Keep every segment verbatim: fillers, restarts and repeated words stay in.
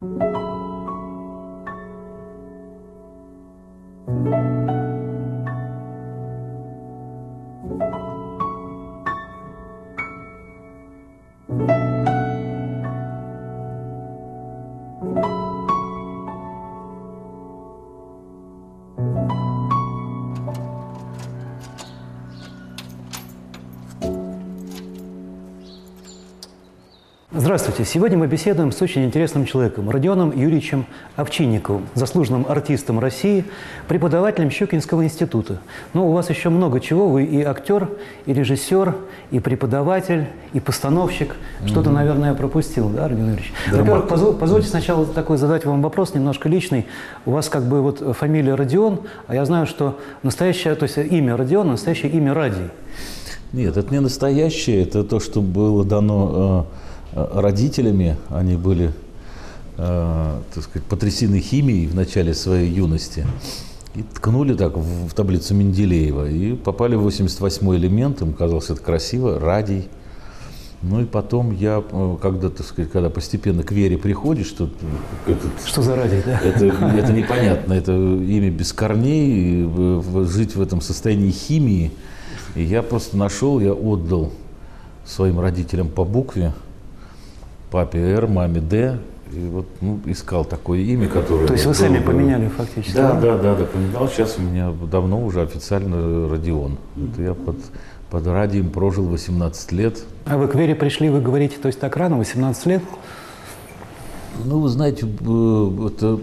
Здравствуйте! Сегодня мы беседуем с очень интересным человеком, Родионом Юрьевичем Овчинниковым, заслуженным артистом России, преподавателем Щукинского института. Но у вас еще много чего. Вы и актер, и режиссер, и преподаватель, и постановщик. Что-то, mm-hmm. наверное, я пропустил, да, Родион Юрьевич? Да, Во-первых, позв- позвольте сначала такой задать вам вопрос, немножко личный. У вас как бы вот фамилия Родион, а я знаю, что настоящее, то есть имя Родион, настоящее имя Радий. Нет, это не настоящее, это то, что было дано родителями. Они были, э, так сказать, потрясены химией в начале своей юности и ткнули так в, в таблицу Менделеева и попали в восемьдесят восьмой элемент. Им казалось это красиво, Радий. Ну и потом я, когда, так сказать, когда постепенно к вере приходишь, что этот, что за Радий, да? Это, это непонятно, это имя без корней, жить в этом состоянии химии. И я просто нашел, я отдал своим родителям по букве. Папе Р, маме Д, и вот ну, искал такое имя, которое... То есть вы сами поменяли фактически? Да, да, да, да, поменял. Сейчас у меня давно уже официально Родион. Это я под, под Радием прожил восемнадцать лет. А вы к вере пришли, вы говорите, то есть так рано, восемнадцать лет? Ну, вы знаете, это,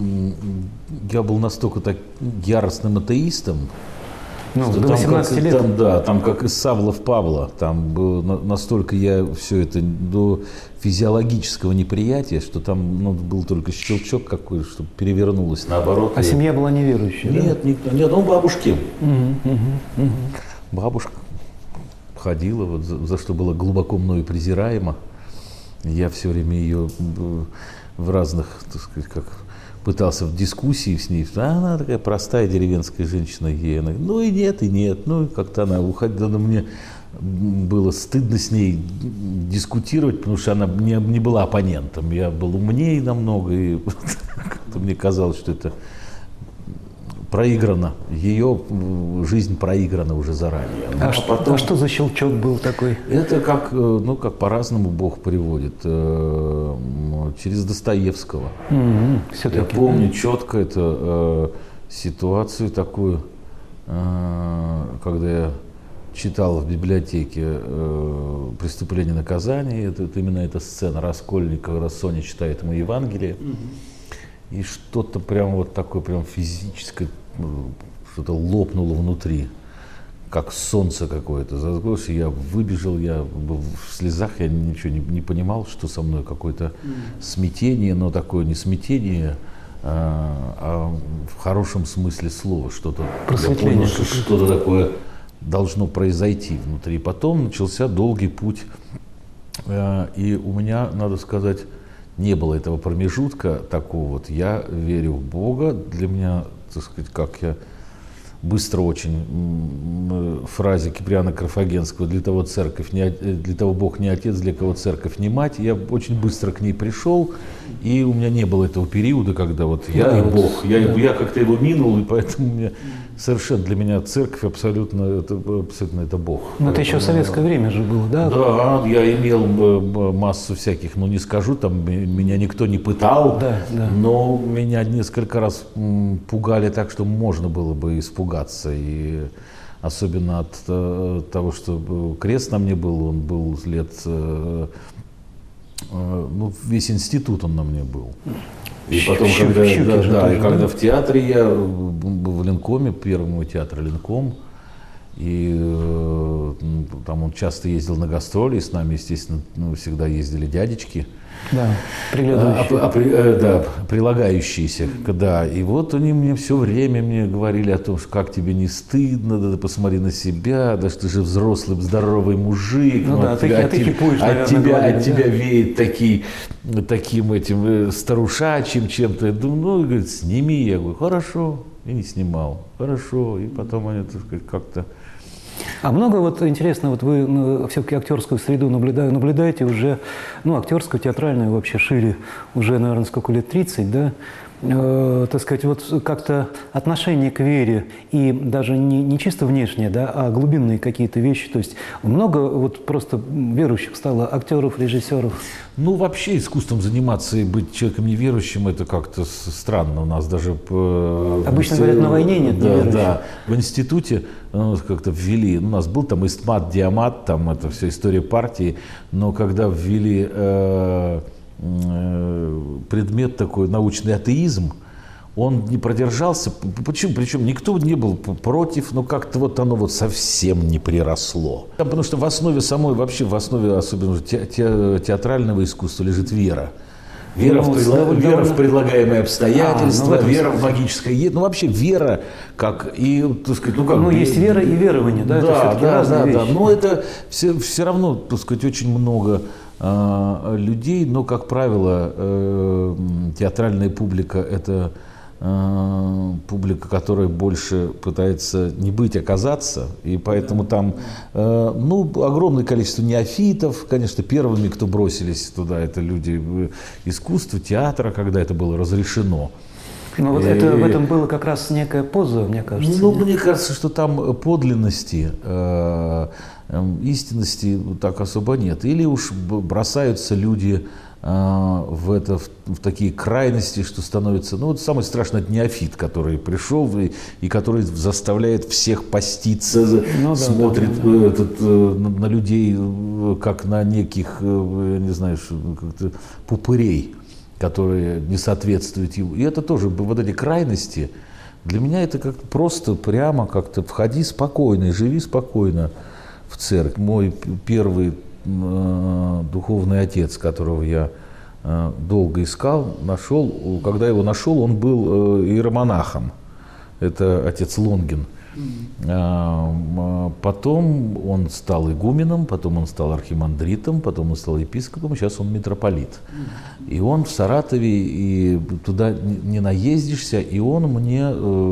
я был настолько так яростным атеистом, ну, что до восемнадцати лет? Там, да, там как из Савлов Павла, там было настолько я все это до физиологического неприятия, что там ну, был только щелчок какой-то, чтобы перевернулось наоборот. А и... семья была неверующая? Нет, да? никто, нет, ну бабушки. Угу, угу, угу. Бабушка ходила, вот, за, за что было глубоко мною презираемо. Я все время ее в разных, так сказать, как... пытался в дискуссии с ней, а она такая простая деревенская женщина, ей она, ну и нет, и нет, ну как-то она уходила, но мне было стыдно с ней дискутировать, потому что она не, не была оппонентом, я был умнее намного, и мне казалось, что это проиграно, ее жизнь проиграна уже заранее. А, а, что, потом, а что за щелчок был такой? Это как, ну, как по-разному Бог приводит. Через Достоевского. Mm-hmm. Я помню четко эту ситуацию такую, когда я читал в библиотеке «Преступление и наказание». Это, это именно эта сцена Раскольникова, раз Соня читает ему Евангелие. Mm-hmm. И что-то прям вот такое прям физическое, что-то лопнуло внутри, как солнце какое-то зажглось. Я выбежал, я был в слезах, я ничего не, не понимал, что со мной какое-то mm. смятение, но такое не смятение, а, а в хорошем смысле слова, что-то, я понял, что что-то такое должно произойти внутри. Потом начался долгий путь, и у меня, надо сказать, не было этого промежутка такого вот. Я верю в Бога. Для меня, так сказать, как я быстро очень фразе Киприана Карфагенского: для того церковь не, для того Бог не отец, для кого церковь не мать. Я очень быстро к ней пришел, и у меня не было этого периода, когда вот я да, и вот, Бог. Я, да. я как-то его минул, и поэтому у меня совершенно для меня церковь абсолютно это, абсолютно это Бог. Но это еще в советское время же было, да? Да, я имел массу всяких, ну не скажу, там меня никто не пытал, да, да. но меня несколько раз пугали так, что можно было бы испугаться. И особенно от э, того, что крест на мне был, он был лет, э, э, ну весь институт он на мне был. И потом, Щу, когда, щуки да, же да, тоже, и да? когда в театре я был в Ленкоме, первый мой театр Ленком, и э, там он часто ездил на гастроли, и с нами, естественно, ну, всегда ездили дядечки. Да, приглядывающие. А, а, при, э, да, прилагающиеся, да. И вот они мне все время мне говорили о том, что как тебе не стыдно, да, да посмотри на себя, да что ты же взрослый, здоровый мужик. Ну, ну, да, от, ты, от, ты кипуешь, от, наверное, тебя, говорили, от тебя да? веет таки, таким этим старушачьим чем-то. Я думаю, ну, говорит, сними. Я говорю, хорошо. И не снимал. Хорошо. И потом они, так сказать, как-то... А много вот интересно, вот вы ну, все-таки актерскую среду наблюдаете, наблюдаете уже, ну, актерскую, театральную вообще шире, уже, наверное, сколько лет, тридцать, да? Э, так сказать, вот как-то отношение к вере и даже не, не чисто внешнее, да, а глубинные какие-то вещи. То есть много вот просто верующих стало, актеров, режиссеров. Ну, вообще искусством заниматься и быть человеком неверующим, это как-то странно. У нас даже... Обычно говорят, на войне нет да, неверующих. Да, в институте ну, как-то ввели, у нас был там истмат, диамат, там это все история партии, но когда ввели э, э, предмет такой, научный атеизм, он не продержался. Почему? Причем никто не был против, но как-то вот оно вот совсем не приросло. Потому что в основе самой, вообще в основе особенно те, те, театрального искусства лежит вера. Вера, ну, в, предло... довольно... вера в предлагаемые обстоятельства, а, ну, вера в магическое... Ну, вообще вера, как и, так сказать, ну, как... Ну, есть вера и верование, да? Да, это да, разные да, вещи. да. Но это все, все равно, так сказать, очень много э, людей, но, как правило, э, театральная публика – это э, публика, которая больше пытается не быть, а казаться, и поэтому там, э, ну, огромное количество неофитов, конечно, первыми, кто бросились туда, это люди искусства, театра, когда это было разрешено. Но вот это, в этом было как раз некая поза, мне кажется. Ну, мне кажется, что там подлинности, э, истинности так особо нет. Или уж бросаются люди э, в, это, в, в такие крайности, что становится... Ну, вот самый страшный это неофит, который пришел и, и который заставляет всех поститься, ну, да, смотрит да, да, да. Этот, на, на людей как на неких, я не знаю, как-то пупырей, которые не соответствуют ему. И это тоже, вот эти крайности, для меня это как просто прямо как-то входи спокойно, живи спокойно в церковь. Мой первый э, духовный отец, которого я э, долго искал, нашел, когда его нашел, он был э, иеромонахом. Это отец Лонгин. Потом он стал игуменом, потом он стал архимандритом, потом он стал епископом, сейчас он митрополит. И он в Саратове, и туда не наездишься, и он мне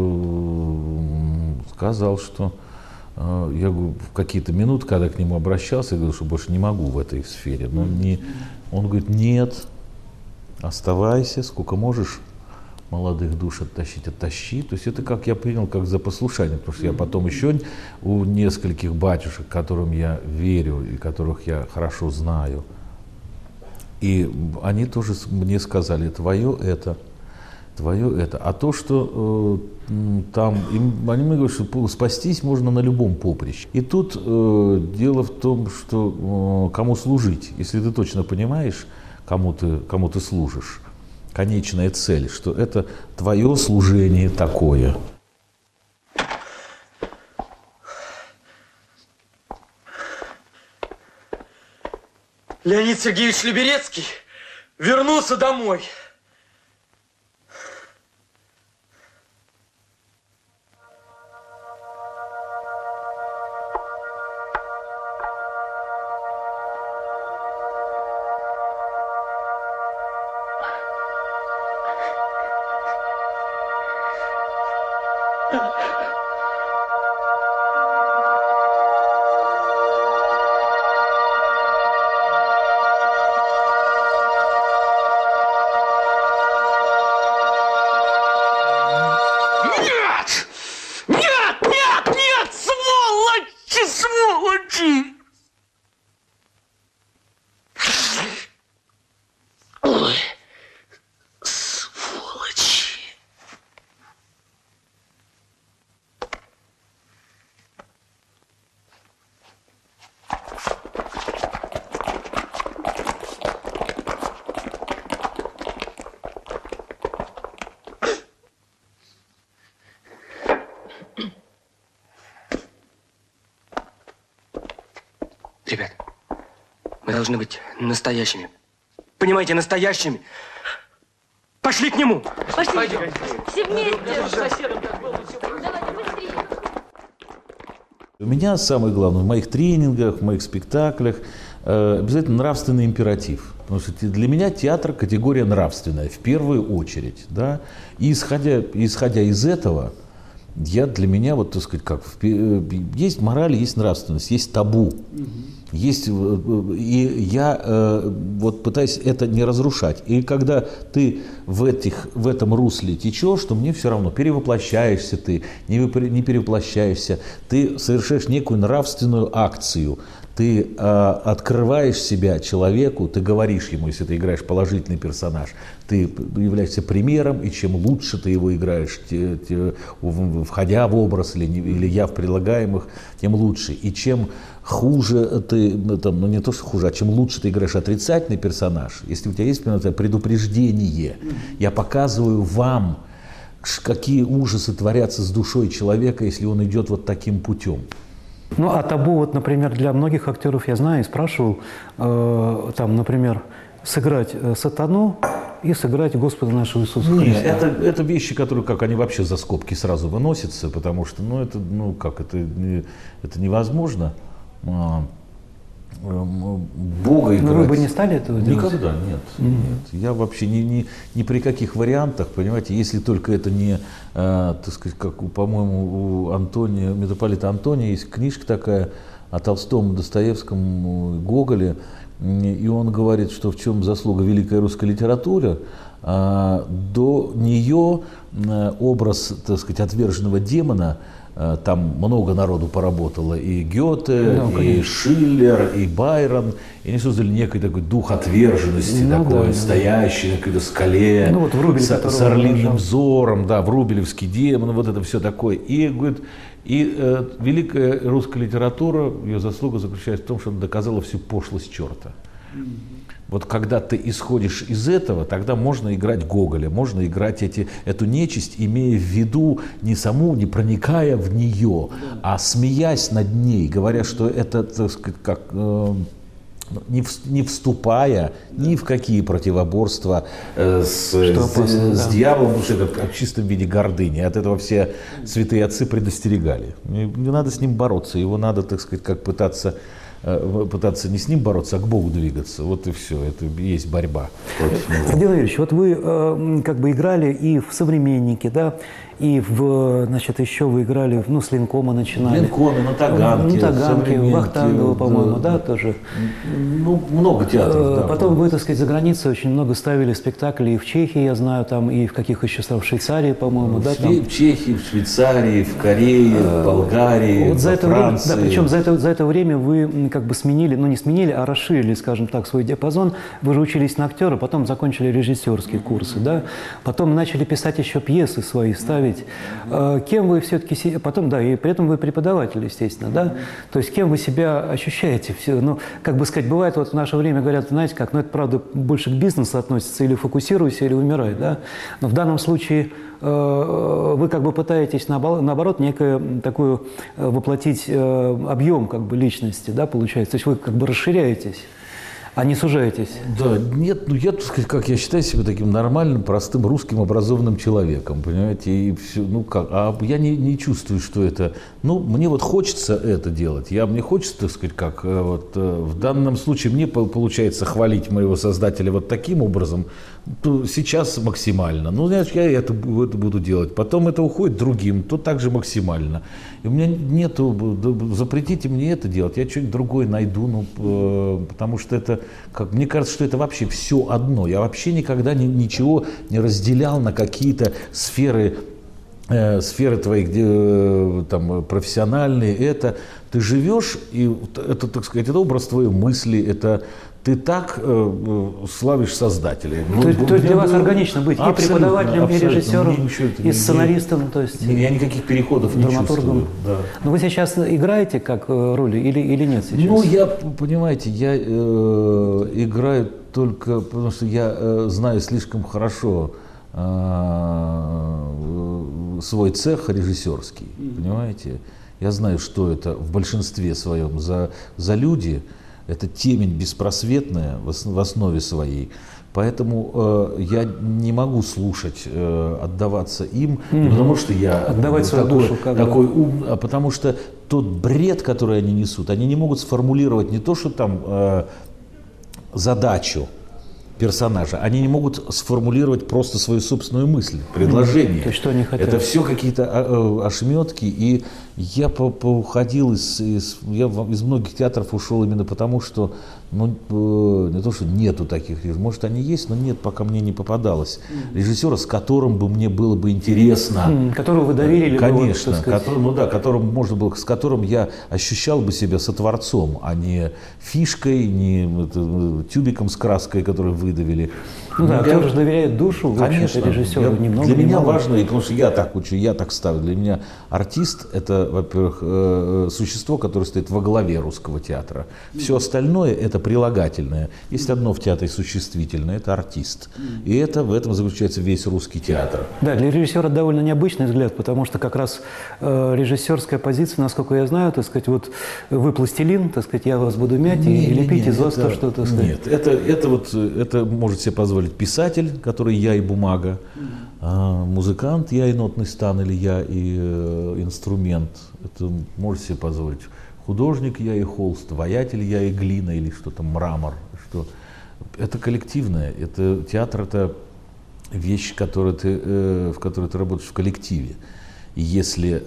э, сказал, что э, я говорю, в какие-то минуты, когда к нему обращался, я говорю, что больше не могу в этой сфере. Но не, он говорит, нет, оставайся, сколько можешь. Молодых душ оттащить, оттащи. То есть это, как я принял, как за послушание, потому что я потом еще у нескольких батюшек, которым я верю и которых я хорошо знаю, и они тоже мне сказали, твое это, твое это. А то, что э, там, им, они мне говорят, что спастись можно на любом поприще. И тут э, дело в том, что э, кому служить, если ты точно понимаешь, кому ты, кому ты служишь, конечная цель, что это твое служение такое. Леонид Сергеевич Люберецкий вернулся домой. Ребят, мы должны быть настоящими. Понимаете, настоящими. Пошли к нему. Пошли. Пойдем. Все вместе. У меня самое главное в моих тренингах, в моих спектаклях э, обязательно нравственный императив. Потому что для меня театр категория нравственная в первую очередь. Да? И исходя, исходя из этого, я для меня, вот, так сказать, как, есть мораль, есть нравственность, есть табу. Угу. Есть, и я вот пытаюсь это не разрушать. И когда ты в, этих, в этом русле течешь, то мне все равно, перевоплощаешься ты, не, не перевоплощаешься, ты совершаешь некую нравственную акцию. Ты э, открываешь себя человеку, ты говоришь ему, если ты играешь положительный персонаж, ты являешься примером, и чем лучше ты его играешь, те, те, входя в образ или, или я в прилагаемых, тем лучше. И чем хуже ты, там, ну не то что хуже, а чем лучше ты играешь отрицательный персонаж, если у тебя есть предупреждение, я показываю вам, какие ужасы творятся с душой человека, если он идет вот таким путем. Ну, а табу, вот, например, для многих актеров, я знаю, и спрашивал, э, там, например, сыграть э, сатану и сыграть Господа нашего Иисуса Христа. Нет, это, это вещи, которые, как они вообще за скобки сразу выносятся, потому что, ну, это, ну, как, это, это невозможно. Бога играть. Но вы бы не стали этого делать? Никогда, нет. Mm-hmm. нет. Я вообще ни, ни, ни при каких вариантах, понимаете, если только это не, э, так сказать, как, по-моему, у Антония, митрополита Антония есть книжка такая о Толстом, Достоевском, Гоголе, и он говорит, что в чем заслуга великой русской литературы. Э, до нее э, образ, так сказать, отверженного демона, там много народу поработало, и Гёте, ну, и Шиллер, и Байрон, и они создали некий такой дух отверженности, ну, такой, да, стоящий на какой-то скале, ну, вот Врубель, с, с орлиным взором, да, врубелевский демон, вот это все такое. И, говорит, и э, великая русская литература, ее заслуга заключается в том, что она доказала всю пошлость черта. Вот когда ты исходишь из этого, тогда можно играть Гоголя, можно играть эти, эту нечисть, имея в виду не саму, не проникая в нее, а смеясь над ней, говоря, что это, так сказать, как, э, не, в, не вступая ни в какие противоборства э, с, опасно, с, да. с дьяволом, потому что это в чистом виде гордыни. От этого все святые отцы предостерегали. Не, не надо с ним бороться, его надо, так сказать, как пытаться... пытаться не с ним бороться, а к Богу двигаться. Вот и все. Это и есть борьба против него. Владимир Владимирович, вот вы э, как бы играли и в «Современнике», да, и в, значит, еще вы играли, ну, с Ленкома начинали. Ленкоме, на Таганке, на Таганке, Вахтангова, по-моему, да, да, тоже. Ну, много театров, да. Потом вы, так сказать, за границей очень много ставили спектаклей и в Чехии, я знаю, там, и в каких еще странах, в Швейцарии, по-моему, в да? Там. В Чехии, в Швейцарии, в Корее, в Болгарии, вот за во это Франции. Время, да, причем за это, за это время вы как бы сменили, ну, не сменили, а расширили, скажем так, свой диапазон. Вы же учились на актера, потом закончили режиссерские курсы, да? Потом начали писать еще пьесы свои, ставить. Кем вы все-таки... Потом, да, и при этом вы преподаватель, естественно, да? То есть кем вы себя ощущаете? Все, ну, как бы сказать, бывает, вот в наше время говорят, знаете как, ну, это, правда, больше к бизнесу относится, или фокусируйся, или умирай, да? Но в данном случае э, вы как бы пытаетесь, наоборот, некое такую воплотить э, объем как бы личности, да, получается? То есть вы как бы расширяетесь, а не сужаетесь. Да, нет, ну я, так сказать, как я считаю себя таким нормальным, простым, русским, образованным человеком, понимаете, и все, ну как, а я не, не чувствую, что это, ну, мне вот хочется это делать, я, мне хочется, так сказать, как, вот, в данном случае мне получается хвалить моего создателя вот таким образом, то сейчас максимально, ну, значит, я это, это буду делать, потом это уходит другим, то также максимально, и у меня нету, запретите мне это делать, я что-нибудь другое найду, ну, потому что это, как, мне кажется, что это вообще все одно. Я вообще никогда ни, ничего не разделял на какие-то сферы, э, сферы твои, где, э, там, профессиональные. Это ты живешь, и это, так сказать, это образ твоей мысли, это ты так э, славишь Создателя. Ну, то, ну, то есть для вас органично быть и преподавателем, и режиссером, и сценаристом, то есть я никаких переходов не чувствую. Да. Но вы сейчас играете как роли или, или нет сейчас? Ну, я, понимаете, я э, играю только потому, что я э, знаю слишком хорошо э, свой цех режиссерский, mm-hmm. понимаете? Я знаю, что это в большинстве своем за, за люди. Это темень беспросветная в основе своей. Поэтому э, я не могу слушать, э, отдаваться им, mm-hmm. не потому что я Отдавать свою такой, душу, как такой ум, а потому что тот бред, который они несут, они не могут сформулировать не то, что там э, задачу, персонажа, они не могут сформулировать просто свою собственную мысль, предложение. То есть, что они хотят? Это все какие-то ошметки, и я уходил из, из, я из многих театров ушел именно потому, что, ну, не то, что нету таких, может, они есть, но нет, пока мне не попадалось режиссера, с которым бы мне было бы интересно. Которого вы доверили? Конечно, бы, вот, который, ну да, которым можно было, с которым я ощущал бы себя сотворцом, а не фишкой, не это, тюбиком с краской, который выдавили. Ну да, я, актер же доверяет душу, конечно, режиссеру, я, немного, для меня немного. важно, и потому что я так учу, я так ставлю, для меня артист – это, во-первых, э, существо, которое стоит во главе русского театра. Все остальное – это прилагательное. Есть одно в театре существительное – это артист. И это, в этом заключается весь русский театр. Да, для режиссера довольно необычный взгляд, потому что как раз э, режиссерская позиция, насколько я знаю, так сказать, вот вы пластилин, так сказать, я вас буду мять Не, и не, лепить не, из вас это, то, что, так сказать. Нет, это, это, вот, это может себе позволить писатель, который я и бумага, а музыкант, я и нотный стан, или я и э, инструмент. Это может себе позволить художник, я и холст, воятель, я и глина, или что-то мрамор. Что... Это коллективное, это, театр – это вещь, которую ты, э, в которой ты работаешь в коллективе. И если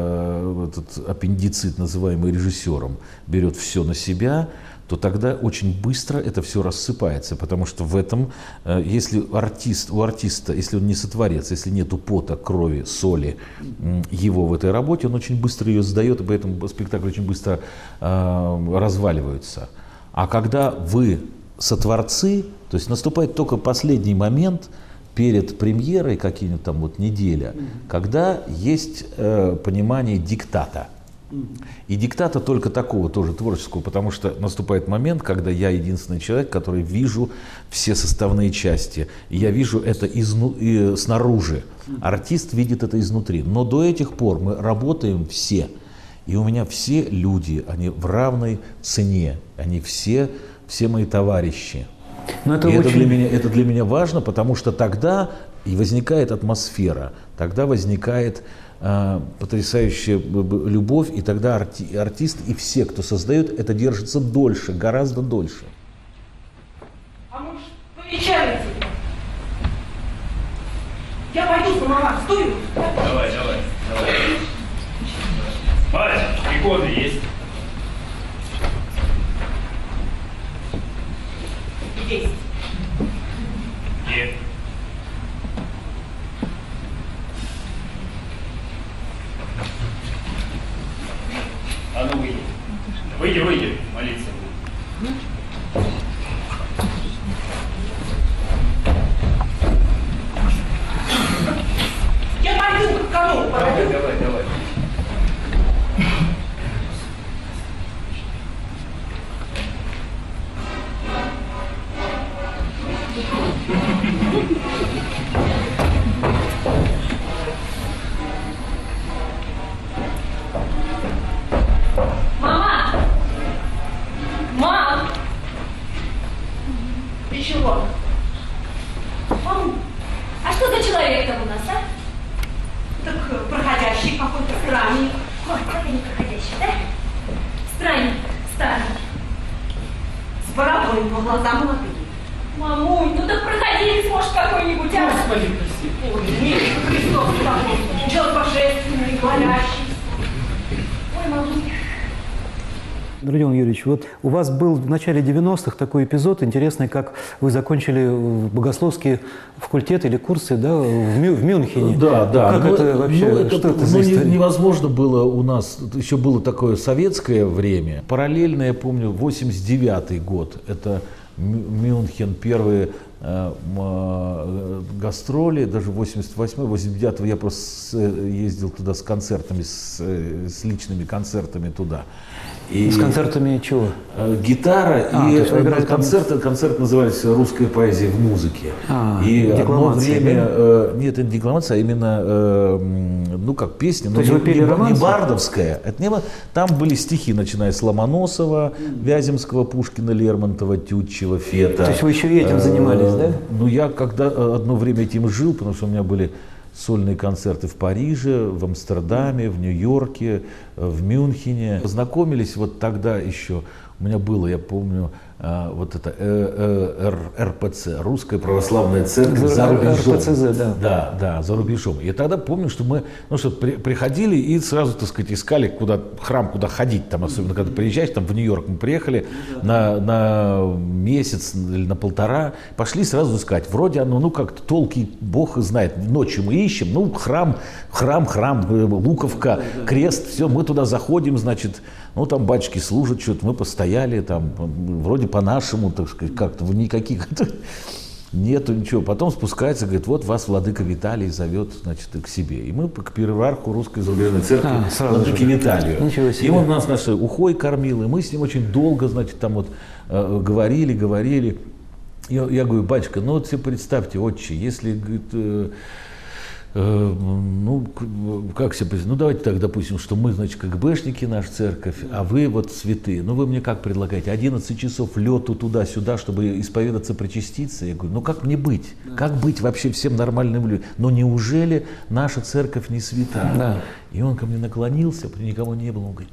э, этот аппендицит, называемый режиссером, берет все на себя, то тогда очень быстро это все рассыпается, потому что в этом, э, если артист, у артиста, если он не сотворец, если нету пота, крови, соли э, его в этой работе, он очень быстро ее сдает, и поэтому спектакль очень быстро э, разваливается. А когда вы сотворцы, то есть наступает только последний момент перед премьерой, какие-нибудь там вот неделя, mm-hmm. когда есть э, понимание диктата. Mm-hmm. И диктата только такого тоже творческого, потому что наступает момент, когда я единственный человек, который вижу все составные части. И я вижу это изну, и, снаружи. Mm-hmm. Артист видит это изнутри. Но до этих пор мы работаем все. И у меня все люди, они в равной цене. Они все, все мои товарищи. Но это, и очень... это, для меня, это для меня важно, потому что тогда и возникает атмосфера, тогда возникает э, потрясающая любовь, и тогда арти, артист и все, кто создает, это держится дольше, гораздо дольше. А может, повечерите? Я пойду самовар, стою. Давай, давай, давай. Мать, иконы есть? Есть. Нет. А ну выйди. Выйди, выйди, молиться буду. Я пойду к кому? Давай, давай, давай. Мама! Мам! Ты чего? Мам, а что за человек там у нас, а? Так проходящий какой-то странник. Ой, как они проходящие, да? Странник, старый. С бородой, но глаза молодые. Мамуль, ну так проходились, может, какой-нибудь, а? Господи, прости. Ой, нет, Христос такой. Человек божественный, молящий. Ой, мамуль. Родион Юрьевич, вот у вас был в начале девяностых такой эпизод интересный, как вы закончили богословский факультет или курсы, да, в, Мю, в Мюнхене. Да, да. Как но, это вообще, ну, это, что это ну, за история? невозможно было у нас, еще было такое советское время. Параллельно, я помню, восемьдесят девятый год, это Мюнхен, первые э, э, гастроли, даже восемьдесят восьмой, восемьдесят девятый я просто ездил туда с концертами, с, с личными концертами туда. И, с концертами чего? Э, гитара а, и э, концерты, там... концерт назывался «Русская поэзия в музыке». А, и одно время, да? э, нет, это не декламация, а именно, э, ну как песня, но не, не, не бардовская. Это не, там были стихи, начиная с Ломоносова, Вяземского, Пушкина, Лермонтова, Тютчева, Фета. То есть вы еще и этим занимались, да? Ну я когда одно время этим жил, потому что у меня были сольные концерты в Париже, в Амстердаме, в Нью-Йорке, в Мюнхене. Познакомились вот тогда еще У меня было, я помню, э, вот это э, э, эр пэ цэ, Русская Православная Церковь за рубежом. эр пэ цэ зэ, да. Да, да, за рубежом. И тогда помню, что мы, ну что, при, приходили и сразу, так сказать, искали, куда храм, куда ходить, там, особенно когда приезжаешь, там в Нью-Йорк мы приехали на, на месяц или на полтора, пошли сразу искать. Вроде оно, ну как-то толки, Бог знает, ночью мы ищем, ну храм, храм, храм, Луковка, крест, все, мы туда заходим, значит, ну там батюшки служат что-то, мы постояли, там, вроде по-нашему, так сказать, как-то, никаких, нету ничего. Потом спускается, говорит, вот вас владыка Виталий зовет, значит, к себе. И мы к пиерарху Русской Зарубежной Церкви, а, владыке Виталию. Ничего себе. И он нас нашей ухой кормил, и мы с ним очень долго, значит, там вот э, говорили, говорили. Я, я говорю, батюшка, ну вот себе представьте, отче, если, говорит, э, э, ну, как себе представить, ну давайте так, допустим, что мы, значит, КГБшники, наша церковь, а вы вот святые, ну вы мне как предлагаете, одиннадцать часов лету туда-сюда, чтобы исповедаться, причаститься? Я говорю, ну как мне быть? Как быть вообще всем нормальным людям? Но неужели наша церковь не святая? Да. И он ко мне наклонился, никого не было, он говорит,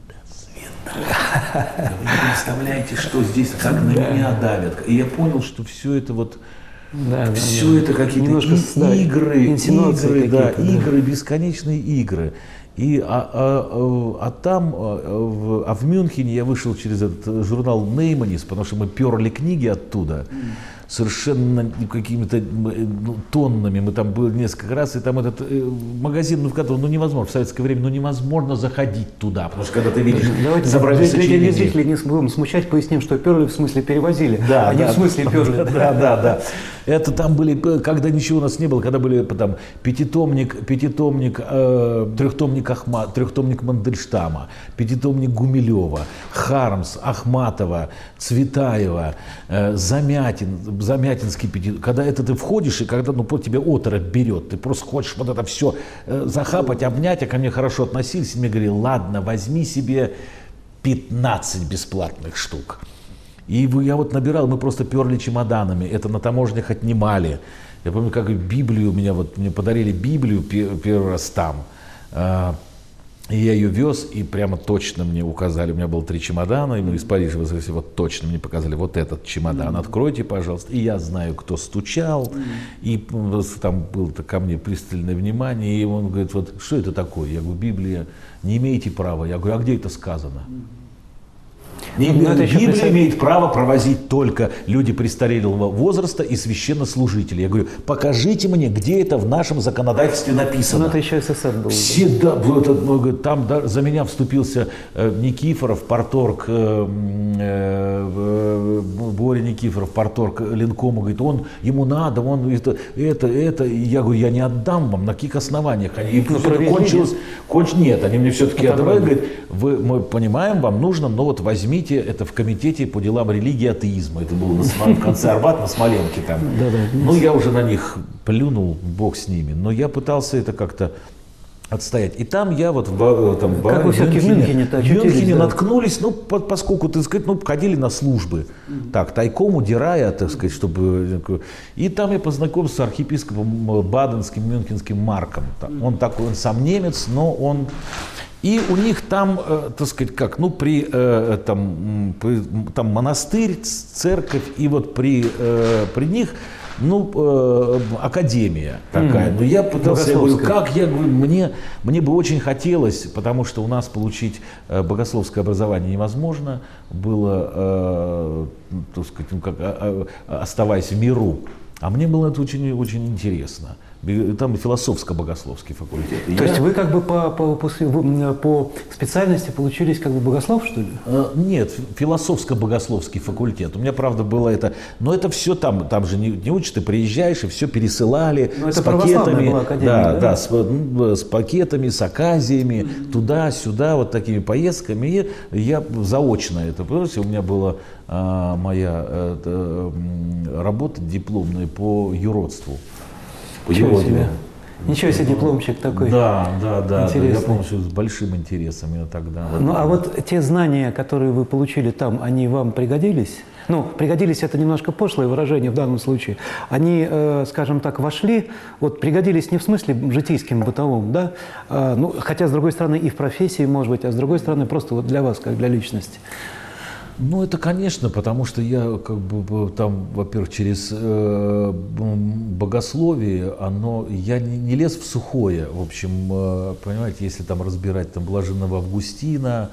вы не представляете, что здесь, как на меня давят. И я понял, что все это вот, да, все да, это какие-то немножко, и, да, игры, игры, да, да. игры, бесконечные игры. И, а, а, а там, а в, а в Мюнхене я вышел через этот журнал Нейманис, потому что мы перли книги оттуда. Совершенно какими-то ну, тоннами. Мы там были несколько раз, и там этот э, магазин, ну, в котором ну, невозможно, в советское время, ну, невозможно заходить туда, потому что когда ты видишь Давайте изображение для сочинения... зрителей не будем смущать, поясним, что перли в смысле перевозили, да, а да, не в смысле перли. Да, да, да. Это там были, когда ничего у нас не было, когда были там пятитомник, пятитомник, э, трехтомник, Ахма, трехтомник Мандельштама, пятитомник Гумилева, Хармс, Ахматова, Цветаева, э, Замятин, Замятинский пятитомник. Когда это ты входишь, и когда ну, тебя оторопь берет, ты просто хочешь вот это все э, захапать, обнять, а ко мне хорошо относились, и мне говорили, ладно, возьми себе пятнадцать бесплатных штук. И я вот набирал, мы просто перли чемоданами, это на таможнях отнимали. Я помню, как Библию, меня вот, мне подарили Библию первый раз там. И я ее вез, и прямо точно мне указали, у меня было три чемодана, и мы из Парижа вызвали, вот точно мне показали, вот этот чемодан, откройте, пожалуйста. И я знаю, кто стучал, и там было ко мне пристальное внимание, и он говорит, вот что это такое? Я говорю, Библия, не имеете права. Я говорю, а где это сказано? Не, ну, это Библия представь... имеет право провозить только люди престарелого возраста и священнослужители. Я говорю, покажите мне, где это в нашем законодательстве написано. Ну, это еще СССР был. Все, да, вот, там да, за меня вступился э, Никифоров, парторг, э, э, Боря Никифоров, парторг Ленкома, говорит, он, ему надо, он это, это, это. И я говорю, я не отдам вам, на каких основаниях? И ну, кончилось, конч, нет, они мне все-таки отдавали, правильно. говорят, вы, мы понимаем, вам нужно, но вот возьмите это в комитете по делам религии и атеизма. Это было на Смол... в конце Арбата на Смоленке там. Да, да, ну, я уже на них плюнул, бог с ними. Но я пытался это как-то отстоять. И там я вот в, там, как вы все-таки в Мюнхене, в Мюнхене наткнулись, ну, по, поскольку, так сказать, ну, ходили на службы, mm-hmm. так, тайком удирая, так сказать, чтобы... И там я познакомился с архиепископом баденским, мюнхенским Марком. Mm-hmm. Он такой, он сам немец, но он... И у них там, э, так сказать, как, ну, при, э, там, при, там монастырь, церковь, и вот при, э, при них, ну, э, академия такая. Mm-hmm. Но я пытался, я говорю, как, я говорю, мне, мне бы очень хотелось, потому что у нас получить э, богословское образование невозможно было, э, так сказать, ну, как, э, э, оставаясь в миру. А мне было это очень, очень интересно. Там философско-богословский факультет. То я... есть вы как бы по, по, по, по специальности получились как бы богослов, что ли? Нет, философско-богословский факультет. У меня, правда, было это... Но это все там, там же не, не учат, ты приезжаешь, и все пересылали но с это пакетами. Была академия, да, да, да, с, с пакетами, с оказиями, mm-hmm. туда-сюда, вот такими поездками. И я заочно это... Понимаете, у меня была а, моя а, работа дипломная по юродству. Ничего себе. Ничего себе, дипломчик такой. Да, да, да. Интересный. Я помню, что с большим интересом именно тогда. Ну, а вот те знания, которые вы получили там, они вам пригодились? Ну, пригодились — это немножко пошлое выражение в данном случае. Они, э, скажем так, вошли, вот пригодились не в смысле житейским, бытовом, да? А, ну, хотя, с другой стороны, и в профессии, может быть, а с другой стороны, просто вот для вас, как для личности. Ну, это, конечно, потому что я, как бы, там, во-первых, через э, богословие, оно, я не, не лез в сухое, в общем, э, понимаете, если там разбирать там блаженного Августина,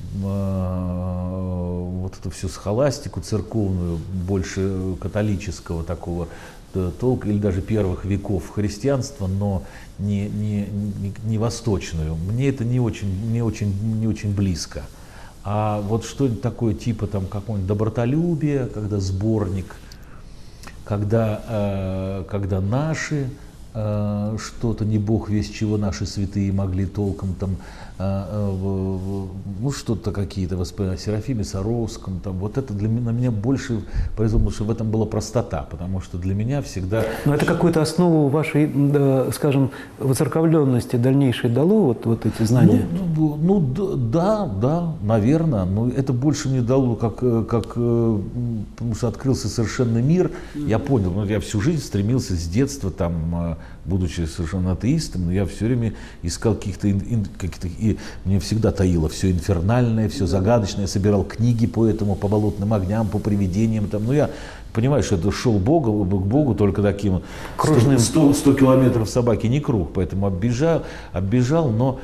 э, вот эту всю схоластику церковную, больше католического такого толка, или даже первых веков христианства, но не, не, не, не восточную, мне это не очень, не очень, не очень близко. А вот что-нибудь такое типа там какого-нибудь добротолюбия, когда сборник, когда, э, когда наши э, что-то, не бог весть чего, наши святые могли толком там, э, э, ну что-то какие-то воспоминания о Серафиме Саровском, там, вот это для меня, на меня больше произвело, потому что в этом была простота, потому что для меня всегда... Но это какую-то основу вашей, да, скажем, воцерковленности дальнейшей дало, вот, вот эти знания? Ну, ну, ну да, да, наверное, но это больше мне дало, как, как, потому что открылся совершенный мир, я понял, ну, я всю жизнь стремился с детства, там, будучи совершенно атеистом, но я все время искал каких-то, каких-то и мне всегда таило все инфернальное, все загадочное, я собирал книги по этому, по болотным огням, по привидениям, там, ну, я понимаю, что это шел Богу, к Богу только таким кружным сто, сто километров собаки не круг, поэтому оббежал, оббежал, но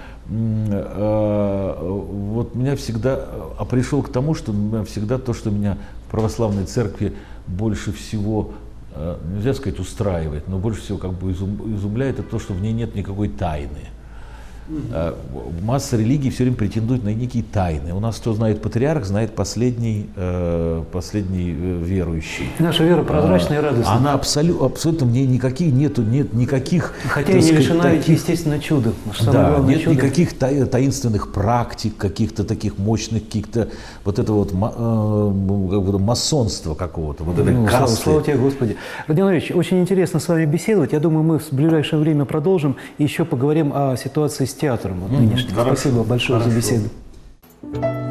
э, вот меня всегда, а пришел к тому, что всегда то, что меня в православной церкви больше всего, э, нельзя сказать устраивает, но больше всего как бы изум, изумляет, это то, что в ней нет никакой тайны. Mm-hmm. Масса религий все время претендует на некие тайны. У нас, кто знает патриарх, знает последний, э, последний э, верующий. Наша вера прозрачная а, и радостная. Она абсолютно, абсолютно мне никаких нету, нет никаких. Хотя и не лишена ведь естественно чуда. Да, нет чудо. никаких та, таинственных практик, каких-то таких мощных, каких-то вот это вот э, масонства какого-то, вот ну, этой слава, касты. слава тебе, Господи. Родион Ильич, очень интересно с вами беседовать. Я думаю, мы в ближайшее время продолжим и еще поговорим о ситуации с театром вот, нынешним. Хорошо. Спасибо большое Хорошо. за беседу.